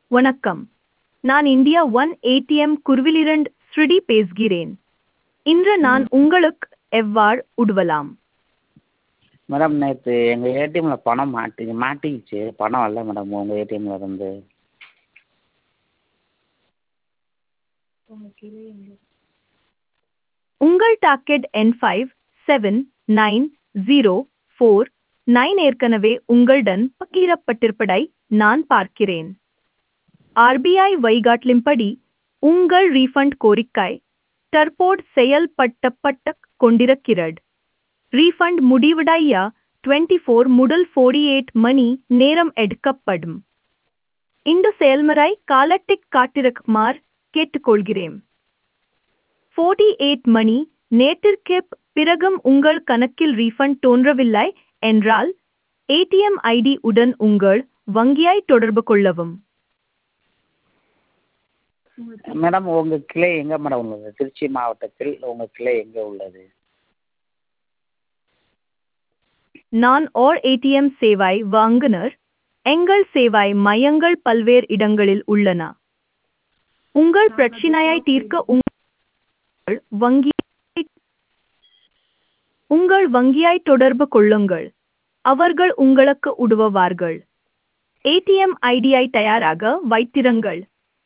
வணக்கம். நான் India one ATM குருவிலிருந்து ஸ்ருதி பேசுகிறேன். இன்று நான் உங்களுக்கு எவ்வாறு உதவலாம்? மேடம் நேற்று எங்கள் ஏடிஎம்மில் பணம் மாட்டிக்கிச்சு. பணம் வரல மேடம் உங்கள் ஏடிஎம்மில் இருந்து. உங்கள் டாக்கெட் எண் 579049 ஏற்கனவே உங்களுடன் பகிரப்பட்டிருப்பதை நான் பார்க்கிறேன். ஆர்பிஐ வழிகாட்டலின்படி உங்கள் ரீஃபண்ட் கோரிக்கை தற்போது செயல்படுத்தப்பட்டு கொண்டிருக்கிறது. ரீஃபண்ட் முடிவடைய 24 முதல் 48 மணி நேரம் எடுக்கப்படும். இந்த செயல்முறை காலத்திற்கு காத்திருக்குமாறு கேட்டுக்கொள்கிறேன். 48 மணி நேரத்திற்குப் பிறகும் உங்கள் கணக்கில் ரீஃபண்ட் தோன்றவில்லை என்றால் ஏடிஎம் ஐடி உடன் உங்கள் வங்கியை தொடர்பு கொள்ளவும். மேடம் உங்கள் கிளை எங்கே மேடம் உள்ளது? திருச்சி மாவட்டத்தில் உங்கள் கிளை எங்கே உள்ளது? நான் ஓர் ஏடிஎம் சேவை வழங்குநர். எங்கள் சேவை மையங்கள் பல்வேறு இடங்களில் உள்ளன. உங்கள் பிரச்சினையை தீர்க்க உங்கள் வங்கியை தொடர்பு கொள்ளுங்கள். அவர்கள் உங்களுக்கு உதவுவார்கள். ஏடிஎம் ஐடியை தயாராக வைத்திருங்கள்.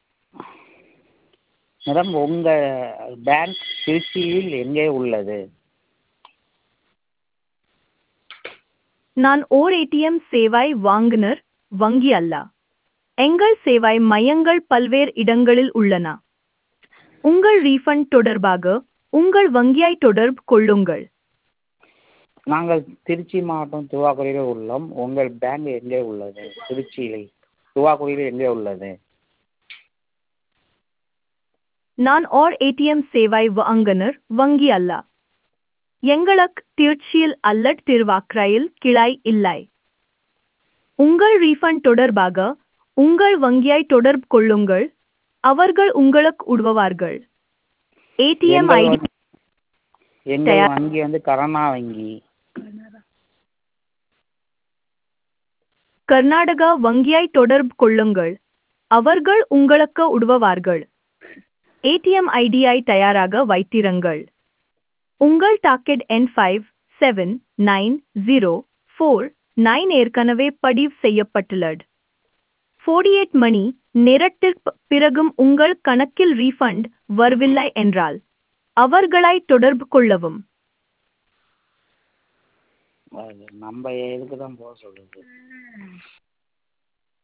மேடம் உங்கள் பேங்க் திருச்சியில் எங்கே உள்ளது? நான் ஓர் ஏடிஎம் சேவை வழங்குநர், வங்கி அல்ல. எங்கள் சேவை மையங்கள் பல்வேறு இடங்களில் உள்ளன. உங்கள் ரீஃபண்ட் தொடர்பாக உங்கள் வங்கியை தொடர்பு கொள்ளுங்கள். நாங்கள் திருச்சி மாவட்டம் துவாக்குடியில் உள்ளோம். உங்கள் பேங்க் எங்கே உள்ளது? திருச்சியில் துவாக்குடியில் எங்கே உள்ளது? நான் ஓர் ஏடிஎம் சேவை வழங்குநர், வங்கி அல்ல. எங்களுக்கு திருச்சியில் அல்லது திருவாக்குடியில் கிளை இல்லை. உங்கள் ரீஃபண்ட் தொடர்பாக உங்கள் வங்கியை தொடர்பு கொள்ளுங்கள். அவர்கள் உங்களுக்கு உதவுவார்கள். ஏடிஎம் ஐடி எங்கள் வங்கி கருணா வங்கி. கர்நாடகா வங்கியை தொடர்பு கொள்ளுங்கள். அவர்கள் உங்களுக்கு உதவுவார்கள். ஏடிஎம் ஐடியை தயாராக வைத்திருங்கள். உங்கள் டாக்கெட் எண் 579049 ஏற்கனவே பதிவு செய்யப்பட்டுள்ளது. 48 மணி நேரத்திற்கு பிறகும் உங்கள் கணக்கில் ரீஃபண்ட் வரவில்லை என்றால் அவர்களை தொடர்பு கொள்ளவும். நம்ம எதுக்கு தான் போக சொல்லுது?